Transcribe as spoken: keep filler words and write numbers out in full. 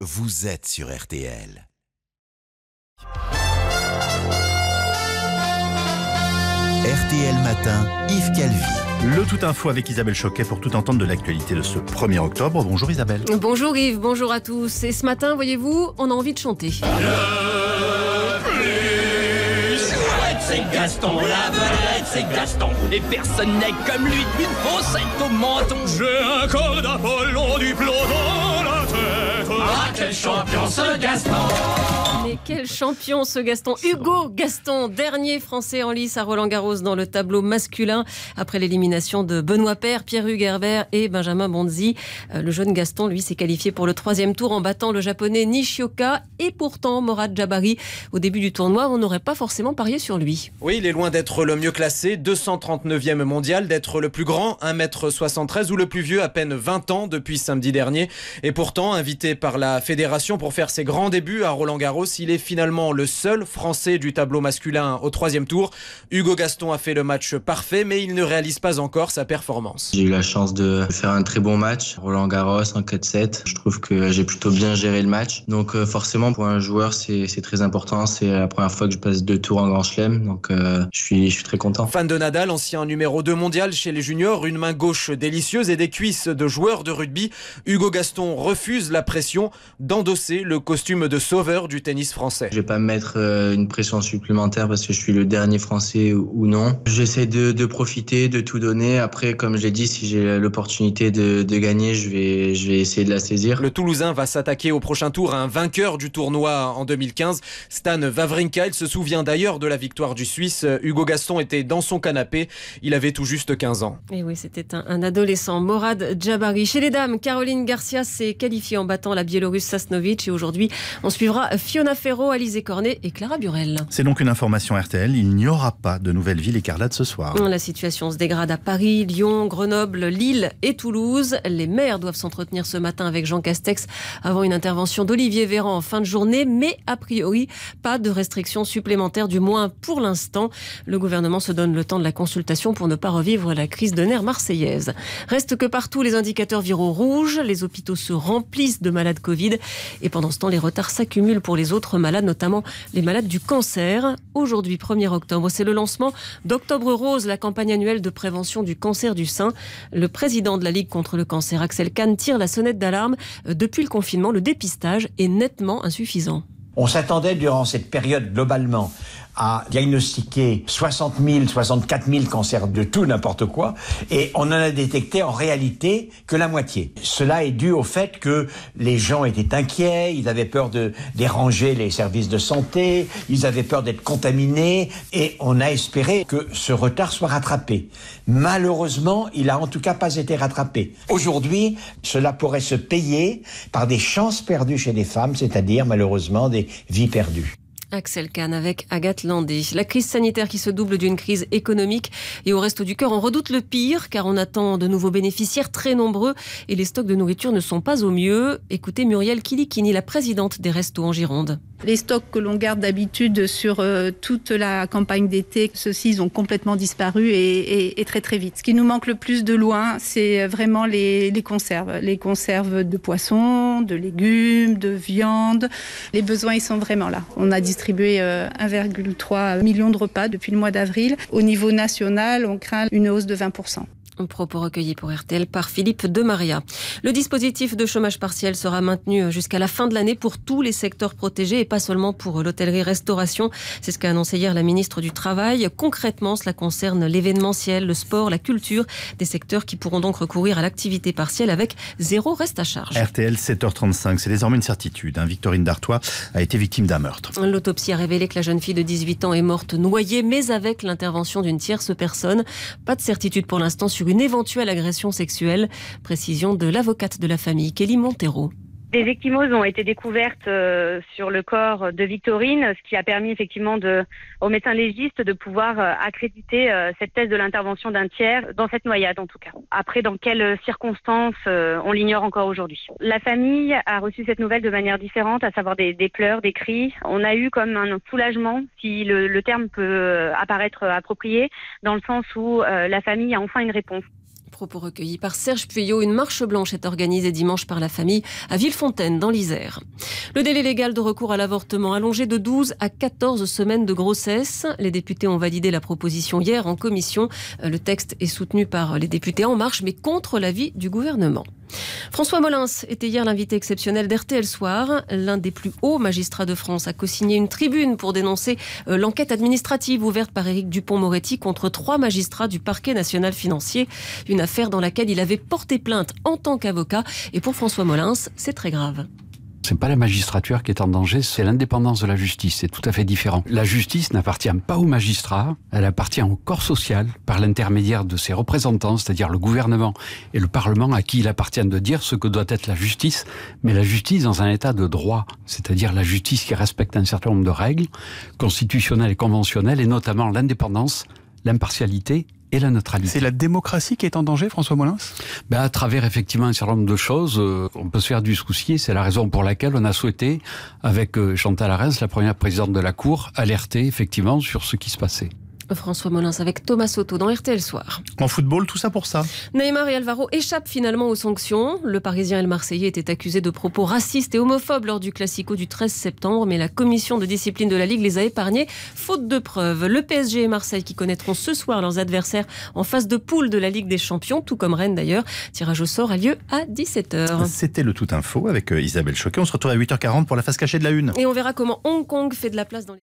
vous êtes sur R T L. R T L Matin, Yves Calvi. Le tout info avec Isabelle Choquet pour tout entendre de l'actualité de ce premier octobre. Bonjour Isabelle. Bonjour Yves, bonjour à tous. Et ce matin, voyez-vous, on a envie de chanter. Le plus chouette, c'est Gaston, la vedette, c'est Gaston. Et personne n'est comme lui, une faussette au menton. J'ai un corps d'Apollon, du plomb dans la tête. Ah, quel champion ce Gaston! Mais quel champion ce Gaston! Hugo Gaston, dernier Français en lice à Roland-Garros dans le tableau masculin après l'élimination de Benoît Paire, Pierre-Hugues Herbert et Benjamin Bonzi. Le jeune Gaston, lui, s'est qualifié pour le troisième tour en battant le japonais Nishioka. Et pourtant, Morad Jabari, au début du tournoi, on n'aurait pas forcément parié sur lui. Oui, il est loin d'être le mieux classé, deux cent trente-neuvième mondial, d'être le plus grand, un mètre soixante-treize, ou le plus vieux, à peine vingt ans depuis samedi dernier. Et pourtant, invité par la fédération pour faire ses grands débuts à Roland-Garros, il est finalement le seul Français du tableau masculin au troisième tour. Hugo Gaston a fait le match parfait, mais il ne réalise pas encore sa performance. J'ai eu la chance de faire un très bon match, Roland-Garros en quatre sept. Je trouve que j'ai plutôt bien géré le match. Donc euh, forcément, pour un joueur, c'est, c'est très important. C'est la première fois que je passe deux tours en Grand Chelem, donc euh, je suis, je suis très content. Fan de Nadal, ancien numéro deux mondial chez les juniors, une main gauche délicieuse et des cuisses de joueur de rugby, Hugo Gaston refuse la pression d'endosser le costume de sauveur du tennis français. Je vais pas me mettre euh, une pression supplémentaire parce que je suis le dernier Français ou, ou non. J'essaie de, de profiter, de tout donner. Après, comme je l'ai dit, si j'ai l'opportunité de, de gagner, je vais, je vais essayer de la saisir. Le Toulousain va s'attaquer au prochain tour à un vainqueur du tournoi en deux mille quinze, Stan Wawrinka. Il se souvient d'ailleurs de la victoire du Suisse. Hugo Gaston était dans son canapé. Il avait tout juste quinze ans. Et oui, c'était un, un adolescent. Morad Jabari. Chez les dames, Caroline Garcia s'est qualifiée en battant la Biélorusse Sasnovic. Et aujourd'hui, on suivra Fiona Ferro, Alizé Cornet et Clara Burel. C'est donc une information R T L. Il n'y aura pas de nouvelle ville écarlate ce soir. La situation se dégrade à Paris, Lyon, Grenoble, Lille et Toulouse. Les maires doivent s'entretenir ce matin avec Jean Castex avant une intervention d'Olivier Véran en fin de journée. Mais a priori, pas de restrictions supplémentaires, du moins pour l'instant. Le gouvernement se donne le temps de la consultation pour ne pas revivre la crise de nerfs marseillaise. Reste que partout, les indicateurs viraux rouges. Les hôpitaux se remplissent de malades Covid. Et pendant ce temps, les retards s'accumulent pour les autres malades, notamment les malades du cancer. Aujourd'hui, premier octobre, c'est le lancement d'Octobre Rose, la campagne annuelle de prévention du cancer du sein. Le président de la Ligue contre le cancer, Axel Kahn, tire la sonnette d'alarme. Depuis le confinement, le dépistage est nettement insuffisant. On s'attendait durant cette période globalement à diagnostiquer soixante mille, soixante-quatre mille cancers de tout n'importe quoi, et on en a détecté en réalité que la moitié. Cela est dû au fait que les gens étaient inquiets, ils avaient peur de déranger les services de santé, ils avaient peur d'être contaminés, et on a espéré que ce retard soit rattrapé. Malheureusement, il a en tout cas pas été rattrapé. Aujourd'hui, cela pourrait se payer par des chances perdues chez les femmes, c'est-à-dire malheureusement des vies perdues. Axel Kahn avec Agathe Landé. La crise sanitaire qui se double d'une crise économique, et au Resto du Cœur, on redoute le pire car on attend de nouveaux bénéficiaires très nombreux et les stocks de nourriture ne sont pas au mieux. Écoutez Muriel Kilikini, la présidente des Restos en Gironde. Les stocks que l'on garde d'habitude sur euh, toute la campagne d'été, ceux-ci ils ont complètement disparu et, et, et très très vite. Ce qui nous manque le plus de loin, c'est vraiment les, les conserves. Les conserves de poissons, de légumes, de viande. Les besoins, ils sont vraiment là. On a distribué euh, un virgule trois million de repas depuis le mois d'avril. Au niveau national, on craint une hausse de vingt pour cent. Un propos recueilli pour R T L par Philippe Demaria. Le dispositif de chômage partiel sera maintenu jusqu'à la fin de l'année pour tous les secteurs protégés et pas seulement pour l'hôtellerie-restauration. C'est ce qu'a annoncé hier la ministre du Travail. Concrètement, cela concerne l'événementiel, le sport, la culture, des secteurs qui pourront donc recourir à l'activité partielle avec zéro reste à charge. R T L sept heures trente-cinq, c'est désormais une certitude. Hein. Victorine Dartois a été victime d'un meurtre. L'autopsie a révélé que la jeune fille de dix-huit ans est morte noyée, mais avec l'intervention d'une tierce personne. Pas de certitude pour l'instant sur une éventuelle agression sexuelle. Précision de l'avocate de la famille, Kelly Montero. Des ecchymoses ont été découvertes euh, sur le corps de Victorine, ce qui a permis effectivement de, au médecin légiste de pouvoir euh, accréditer euh, cette thèse de l'intervention d'un tiers dans cette noyade en tout cas. Après, dans quelles circonstances, euh, on l'ignore encore aujourd'hui. La famille a reçu cette nouvelle de manière différente, à savoir des, des pleurs, des cris. On a eu comme un soulagement, si le, le terme peut apparaître approprié, dans le sens où euh, la famille a enfin une réponse. Propos recueillis par Serge Puyot. Une marche blanche est organisée dimanche par la famille à Villefontaine, dans l'Isère. Le délai légal de recours à l'avortement allongé de douze à quatorze semaines de grossesse. Les députés ont validé la proposition hier en commission. Le texte est soutenu par les députés En Marche, mais contre l'avis du gouvernement. François Molins était hier l'invité exceptionnel d'R T L Soir. L'un des plus hauts magistrats de France a co-signé une tribune pour dénoncer l'enquête administrative ouverte par Éric Dupond-Moretti contre trois magistrats du parquet national financier. Une affaire dans laquelle il avait porté plainte en tant qu'avocat. Et pour François Molins, c'est très grave. C'est pas la magistrature qui est en danger, c'est l'indépendance de la justice. C'est tout à fait différent. La justice n'appartient pas aux magistrats, elle appartient au corps social par l'intermédiaire de ses représentants, c'est-à-dire le gouvernement et le Parlement, à qui il appartient de dire ce que doit être la justice, mais la justice dans un état de droit, c'est-à-dire la justice qui respecte un certain nombre de règles constitutionnelles et conventionnelles, et notamment l'indépendance, l'impartialité et la neutralité. C'est la démocratie qui est en danger, François Molins ? Ben, à travers effectivement un certain nombre de choses, euh, on peut se faire du souci, et c'est la raison pour laquelle on a souhaité, avec euh, Chantal Arens, la première présidente de la Cour, alerter effectivement sur ce qui se passait. François Molins avec Thomas Soto dans R T L Soir. En football, tout ça pour ça. Neymar et Alvaro échappent finalement aux sanctions. Le Parisien et le Marseillais étaient accusés de propos racistes et homophobes lors du Classico du treize septembre, mais la commission de discipline de la Ligue les a épargnés, faute de preuves. Le P S G et Marseille qui connaîtront ce soir leurs adversaires en phase de poule de la Ligue des Champions, tout comme Rennes d'ailleurs. Tirage au sort a lieu à dix-sept heures. C'était le Tout Info avec Isabelle Choquet. On se retrouve à huit heures quarante pour la face cachée de la Une. Et on verra comment Hong Kong fait de la place dans les...